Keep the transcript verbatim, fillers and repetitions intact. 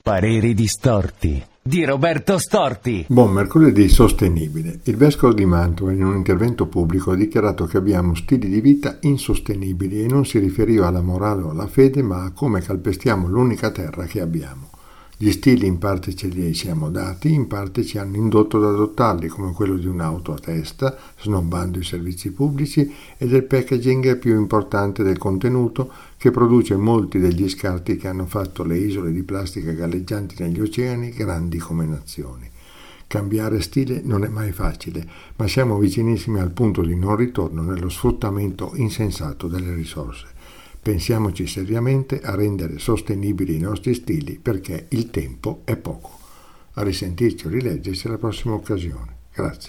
Pareri distorti di Roberto Storti. Buon mercoledì sostenibile. Il vescovo di Mantova in un intervento pubblico ha dichiarato che abbiamo stili di vita insostenibili e non si riferiva alla morale o alla fede, ma a come calpestiamo l'unica terra che abbiamo. Gli stili in parte ce li siamo dati, in parte ci hanno indotto ad adottarli, come quello di un'auto a testa, snobbando i servizi pubblici e del packaging più importante del contenuto, che produce molti degli scarti che hanno fatto le isole di plastica galleggianti negli oceani grandi come nazioni. Cambiare stile non è mai facile, ma siamo vicinissimi al punto di non ritorno nello sfruttamento insensato delle risorse. Pensiamoci seriamente a rendere sostenibili i nostri stili, perché il tempo è poco. A risentirci o rileggerci alla prossima occasione. Grazie.